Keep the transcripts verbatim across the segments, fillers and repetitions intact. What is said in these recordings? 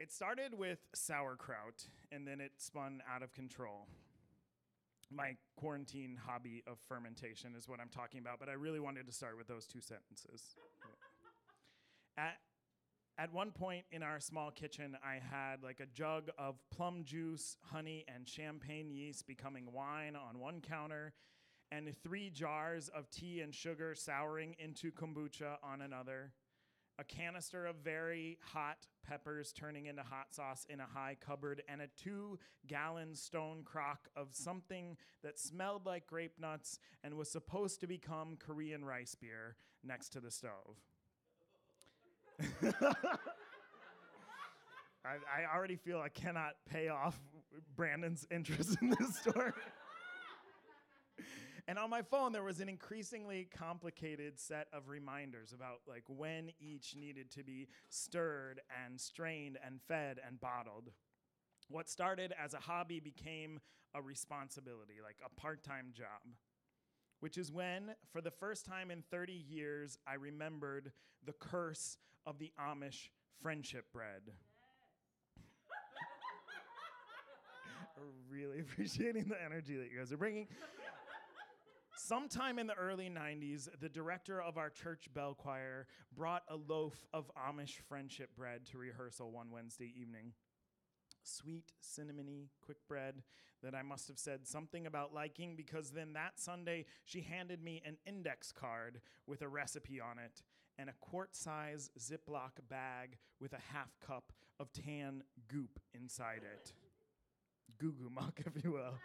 It started with sauerkraut, and then it spun out of control. My quarantine hobby of fermentation is what I'm talking about, but I really wanted to start with those two sentences. At, at one point in our small kitchen, I had like a jug of plum juice, honey, and champagne yeast becoming wine on one counter, and three jars of tea and sugar souring into kombucha on another. A canister of very hot peppers turning into hot sauce in a high cupboard, and a two-gallon stone crock of something that smelled like grape nuts and was supposed to become Korean rice beer next to the stove. I, I already feel I cannot pay off Brandon's interest in this story. And on my phone, there was an increasingly complicated set of reminders about like when each needed to be stirred and strained and fed and bottled. What started as a hobby became a responsibility, like a part-time job, which is when, for the first time in thirty years, I remembered the curse of the Amish friendship bread. Yes. Really appreciating the energy that you guys are bringing. Sometime in the early nineties, the director of our church bell choir brought a loaf of Amish friendship bread to rehearsal one Wednesday evening. Sweet, cinnamony, quick bread that I must have said something about liking, because then that Sunday she handed me an index card with a recipe on it and a quart-size Ziploc bag with a half cup of tan goop inside it. Goo Goo Muck, if you will.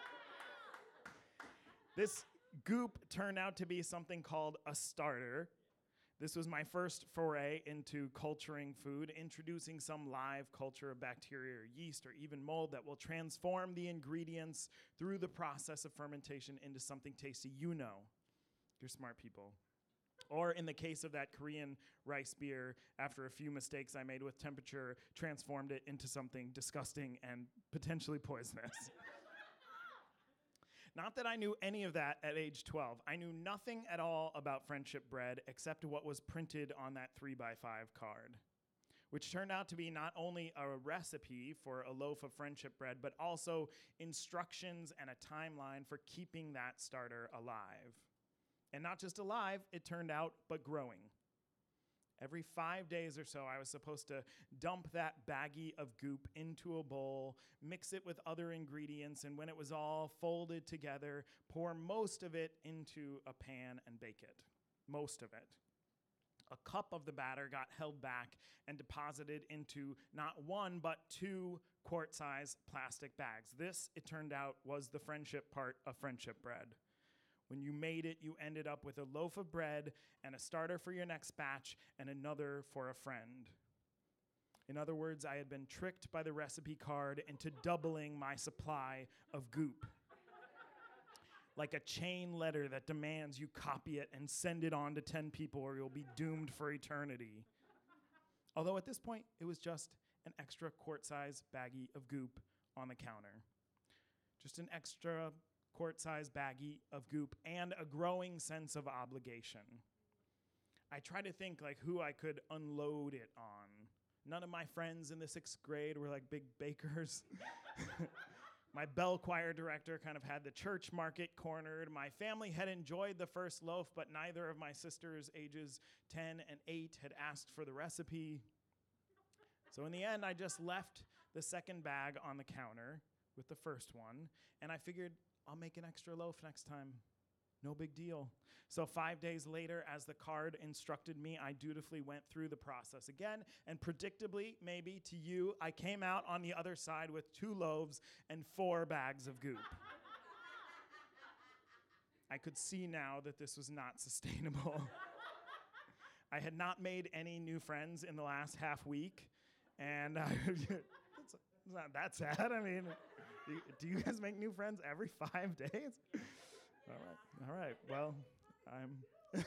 This goop turned out to be something called a starter. This was my first foray into culturing food, introducing some live culture of bacteria or yeast or even mold that will transform the ingredients through the process of fermentation into something tasty. You know, you're smart people. Or in the case of that Korean rice beer, after a few mistakes I made with temperature, transformed it into something disgusting and potentially poisonous. Not that I knew any of that at age twelve. I knew nothing at all about friendship bread except what was printed on that three by five card, which turned out to be not only a recipe for a loaf of friendship bread, but also instructions and a timeline for keeping that starter alive. And not just alive, it turned out, but growing. Every five days or so, I was supposed to dump that baggie of goop into a bowl, mix it with other ingredients, and when it was all folded together, pour most of it into a pan and bake it. Most of it. A cup of the batter got held back and deposited into not one, but two quart-size plastic bags. This, it turned out, was the friendship part of friendship bread. When you made it, you ended up with a loaf of bread and a starter for your next batch and another for a friend. In other words, I had been tricked by the recipe card into doubling my supply of goop. Like a chain letter that demands you copy it and send it on to ten people or you'll be doomed for eternity. Although at this point, it was just an extra quart-size baggie of goop on the counter. Just an extra quart-sized baggie of goop, and a growing sense of obligation. I try to think like who I could unload it on. None of my friends in the sixth grade were like big bakers. My bell choir director kind of had the church market cornered. My family had enjoyed the first loaf, but neither of my sisters, ages ten and eight, had asked for the recipe. So in the end, I just left the second bag on the counter with the first one, and I figured I'll make an extra loaf next time. No big deal. So five days later, as the card instructed me, I dutifully went through the process again, and predictably, maybe to you, I came out on the other side with two loaves and four bags of goop. I could see now that this was not sustainable. I had not made any new friends in the last half week, and I, it's, it's not that sad. I mean, do you guys make new friends every five days? All right, all right. Well, I'm...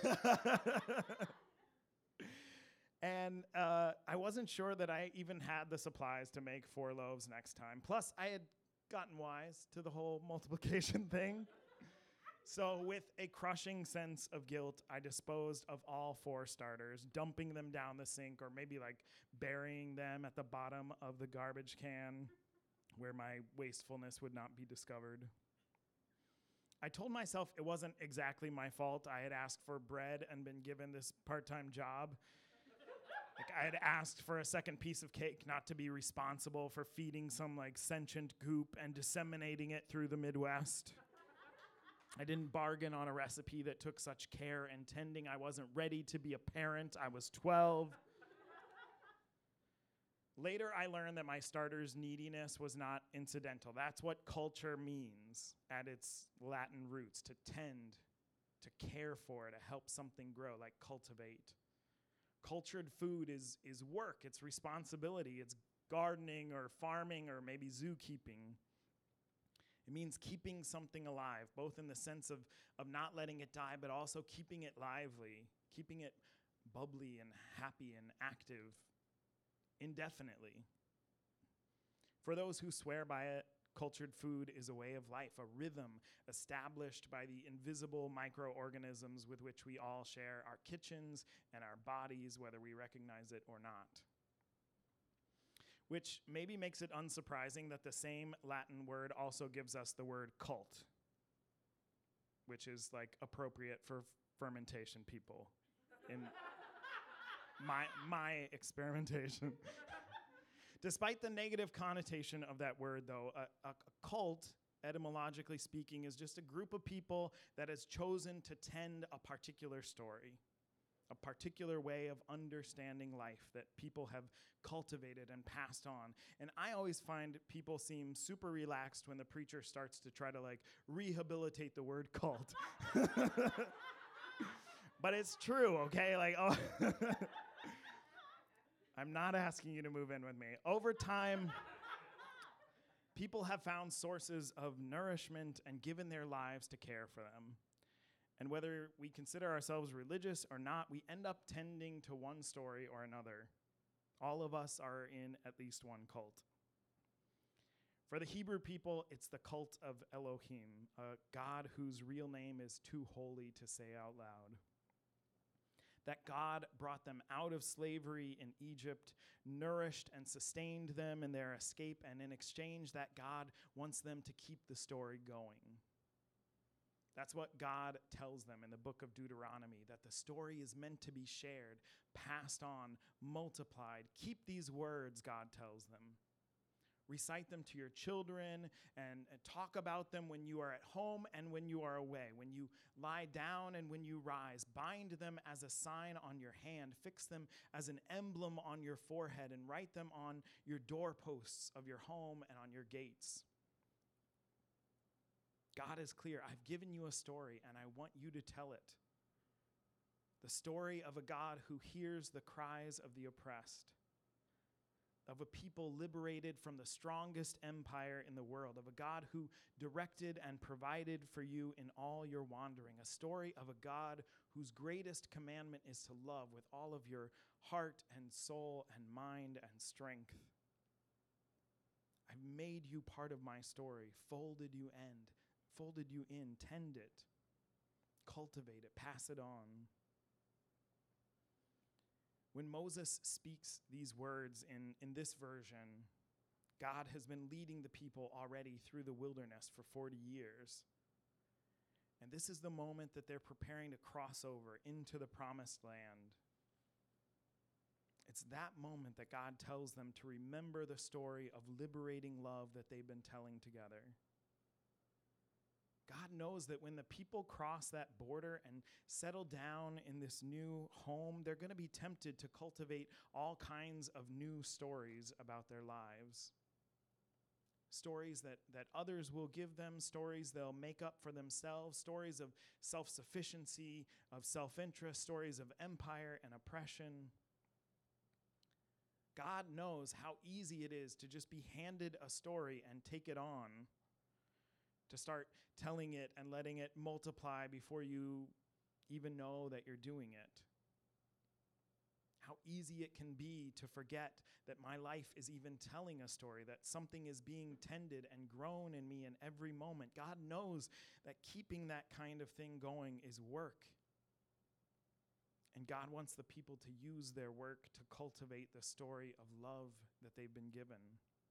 And uh, I wasn't sure that I even had the supplies to make four loaves next time. Plus, I had gotten wise to the whole multiplication thing. So with a crushing sense of guilt, I disposed of all four starters, dumping them down the sink or maybe like burying them at the bottom of the garbage can where my wastefulness would not be discovered. I told myself it wasn't exactly my fault. I had asked for bread and been given this part-time job. Like I had asked for a second piece of cake, not to be responsible for feeding some like sentient goop and disseminating it through the Midwest. I didn't bargain on a recipe that took such care and tending. I wasn't ready to be a parent. I was twelve. Later, I learned that my starter's neediness was not incidental. That's what culture means at its Latin roots, to tend, to care for, to help something grow, like cultivate. Cultured food is, is work, it's responsibility, it's gardening or farming or maybe zookeeping. It means keeping something alive, both in the sense of, of not letting it die, but also keeping it lively, keeping it bubbly and happy and active indefinitely. For those who swear by it, cultured food is a way of life, a rhythm established by the invisible microorganisms with which we all share our kitchens and our bodies, whether we recognize it or not. Which maybe makes it unsurprising that the same Latin word also gives us the word cult, which is like appropriate for f- fermentation people in my, my experimentation. Despite the negative connotation of that word, though, a, a, a cult, etymologically speaking, is just a group of people that has chosen to tend a particular story, a particular way of understanding life that people have cultivated and passed on. And I always find people seem super relaxed when the preacher starts to try to like rehabilitate the word cult. But it's true, okay? Like, oh, I'm not asking you to move in with me. Over time, people have found sources of nourishment and given their lives to care for them. And whether we consider ourselves religious or not, we end up tending to one story or another. All of us are in at least one cult. For the Hebrew people, it's the cult of Elohim, a God whose real name is too holy to say out loud. That God brought them out of slavery in Egypt, nourished and sustained them in their escape, and in exchange, that God wants them to keep the story going. That's what God tells them in the book of Deuteronomy, that the story is meant to be shared, passed on, multiplied. Keep these words, God tells them. Recite them to your children and, and talk about them when you are at home and when you are away, when you lie down and when you rise. Bind them as a sign on your hand. Fix them as an emblem on your forehead and write them on your doorposts of your home and on your gates. God is clear. I've given you a story and I want you to tell it. The story of a God who hears the cries of the oppressed, of a people liberated from the strongest empire in the world, of a God who directed and provided for you in all your wandering, a story of a God whose greatest commandment is to love with all of your heart and soul and mind and strength. I've made you part of my story, folded you in, folded you in, tend it, cultivate it, pass it on. When Moses speaks these words in, in this version, God has been leading the people already through the wilderness for forty years. And this is the moment that they're preparing to cross over into the promised land. It's that moment that God tells them to remember the story of liberating love that they've been telling together. God knows that when the people cross that border and settle down in this new home, they're going to be tempted to cultivate all kinds of new stories about their lives. Stories that, that others will give them, stories they'll make up for themselves, stories of self-sufficiency, of self-interest, stories of empire and oppression. God knows how easy it is to just be handed a story and take it on, to start telling it and letting it multiply before you even know that you're doing it. how easy it can be to forget that my life is even telling a story, that something is being tended and grown in me in every moment. God knows that keeping that kind of thing going is work. And God wants the people to use their work to cultivate the story of love that they've been given.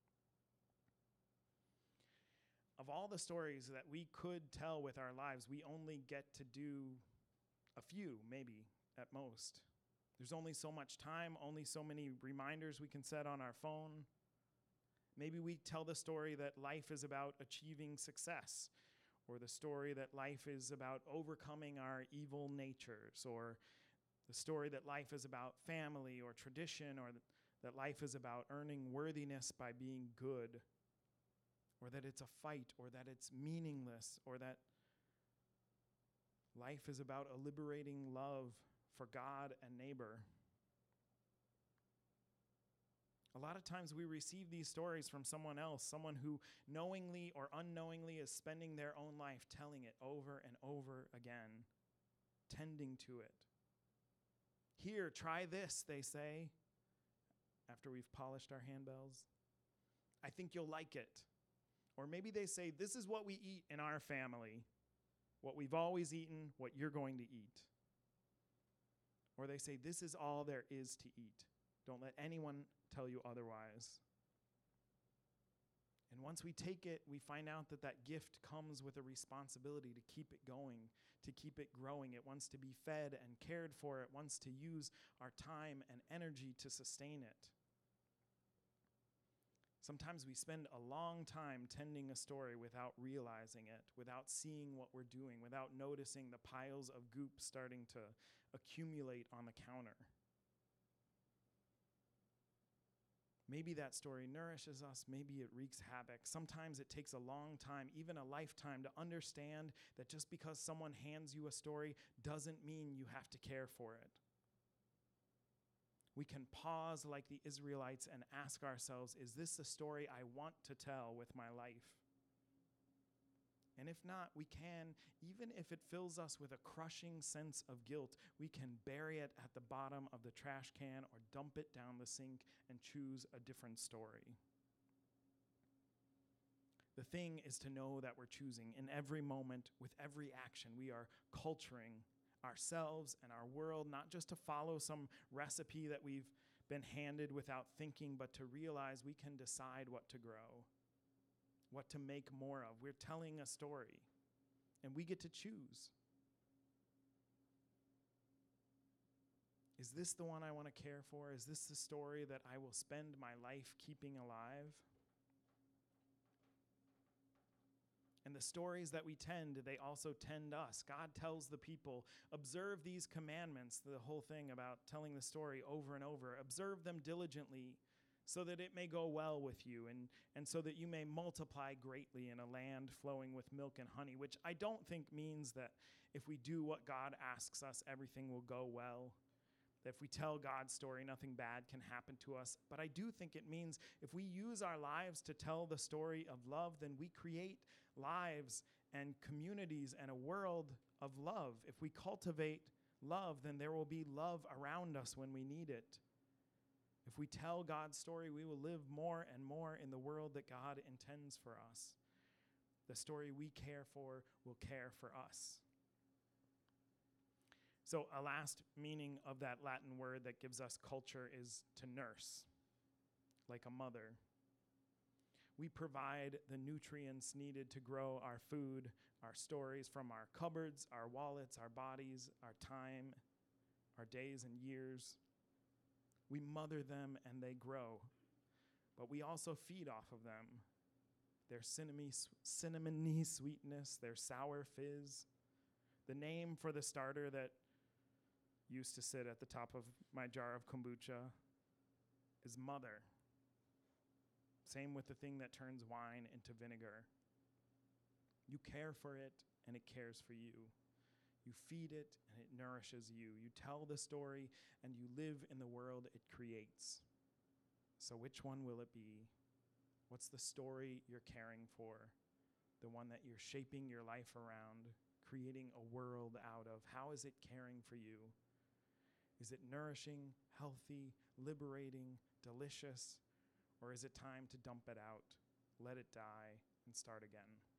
Of all the stories that we could tell with our lives, we only get to do a few, maybe, at most. There's only so much time, only so many reminders we can set on our phone. Maybe we tell the story that life is about achieving success, or the story that life is about overcoming our evil natures, or the story that life is about family or tradition, or th- that life is about earning worthiness by being good, or that it's a fight, or that it's meaningless, or that life is about a liberating love for God and neighbor. A lot of times we receive these stories from someone else, someone who knowingly or unknowingly is spending their own life telling it over and over again, tending to it. Here, try this, they say, after we've polished our handbells. I think you'll like it. Or maybe they say, this is what we eat in our family, what we've always eaten, what you're going to eat. Or they say, this is all there is to eat. Don't let anyone tell you otherwise. And once we take it, we find out that that gift comes with a responsibility to keep it going, to keep it growing. It wants to be fed and cared for. It wants to use our time and energy to sustain it. Sometimes we spend a long time tending a story without realizing it, without seeing what we're doing, without noticing the piles of goop starting to accumulate on the counter. Maybe that story nourishes us, maybe it wreaks havoc. Sometimes it takes a long time, even a lifetime, to understand that just because someone hands you a story doesn't mean you have to care for it. We can pause like the Israelites and ask ourselves, is this the story I want to tell with my life? And if not, we can, even if it fills us with a crushing sense of guilt, we can bury it at the bottom of the trash can or dump it down the sink and choose a different story. The thing is to know that we're choosing in every moment, with every action. We are culturing ourselves and our world, not just to follow some recipe that we've been handed without thinking, but to realize we can decide what to grow, what to make more of. We're telling a story, and we get to choose. Is this the one I want to care for? Is this the story that I will spend my life keeping alive? And the stories that we tend, they also tend us. God tells the people, observe these commandments, the whole thing about telling the story over and over. Observe them diligently so that it may go well with you and, and so that you may multiply greatly in a land flowing with milk and honey, which I don't think means that if we do what God asks us, everything will go well. That if we tell God's story, nothing bad can happen to us. But I do think it means if we use our lives to tell the story of love, then we create lives and communities and a world of love. If we cultivate love, then there will be love around us when we need it. If we tell God's story, we will live more and more in the world that God intends for us. The story we care for will care for us. So a last meaning of that Latin word that gives us culture is to nurse, like a mother. We provide the nutrients needed to grow our food, our stories from our cupboards, our wallets, our bodies, our time, our days and years. We mother them and they grow, but we also feed off of them. Their cinnamony, cinnamony sweetness, their sour fizz. The name for the starter that used to sit at the top of my jar of kombucha is mother. Same with the thing that turns wine into vinegar. You care for it and it cares for you. You feed it and it nourishes you. You tell the story and you live in the world it creates. So which one will it be? What's the story you're caring for? The one that you're shaping your life around, creating a world out of? How is it caring for you? Is it nourishing, healthy, liberating, delicious? Or is it time to dump it out, let it die, and start again?